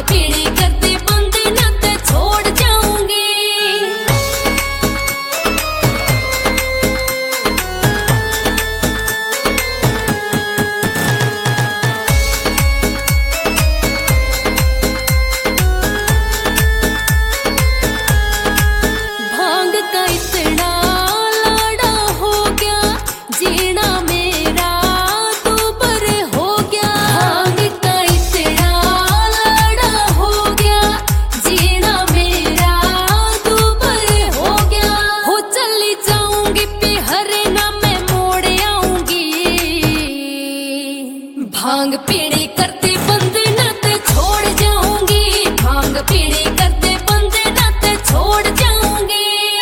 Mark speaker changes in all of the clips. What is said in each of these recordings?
Speaker 1: पीड़ी करते बंद ना ते छोड़ जाऊंगी। भांग का इतना लाड़ा हो गया, जीना मेरा दूबर हो गया। भांग का इतना लाड़ा हो गया, जीना मेरा दूबर हो गया। हो चली जाऊंगी पिहरे ना मैं मोड़ आऊंगी। भांग पीड़ी करते बंद ना ते छोड़ जाऊंगी। भांग पीड़ी करते बंद ना ते छोड़ जाऊंगी।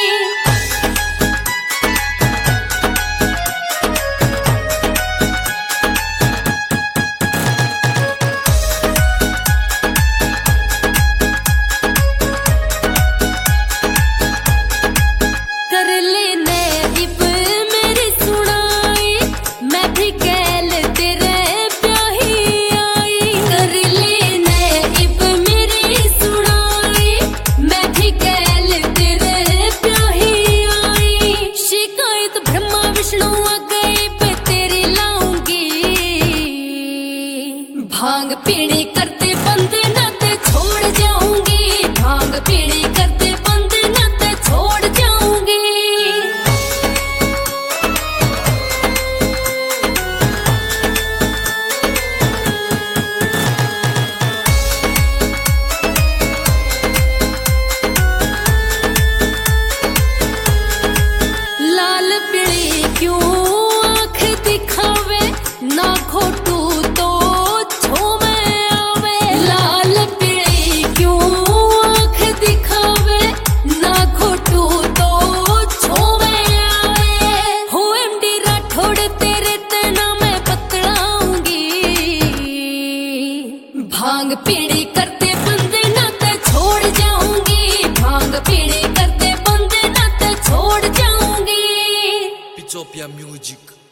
Speaker 1: कर लेने इब मेरी सुनाई, मैं भी गैल तेरे प्याही आई। कर लेने इब मेरी सुनाई, मैं भी गैल तेरे प्याही आई। शिकायत ब्रह्मा विष्णु आ गई पे तेरी लाऊंगी। भांग पीड़ी करते बंद ना ते छोड़ जाऊंगी। भांग पीड़ी करते बंद ना ते छोड़ जाऊंगी। लाल पीली क्यों आँख दिखावे, ना घोटू तो छो में आवे। लाल पीली क्यों आँख दिखावे, ना घोटू तो छो में आवे। हो एमडी राठौड़ तेरे तना मैं पकड़ाऊंगी। भांग पीड़ी करते बंद ना ते छोड़ जाऊंगी। भांग पीड़ी करते बंद ना ते छोड़ जाऊंगी।
Speaker 2: Pitopia Music.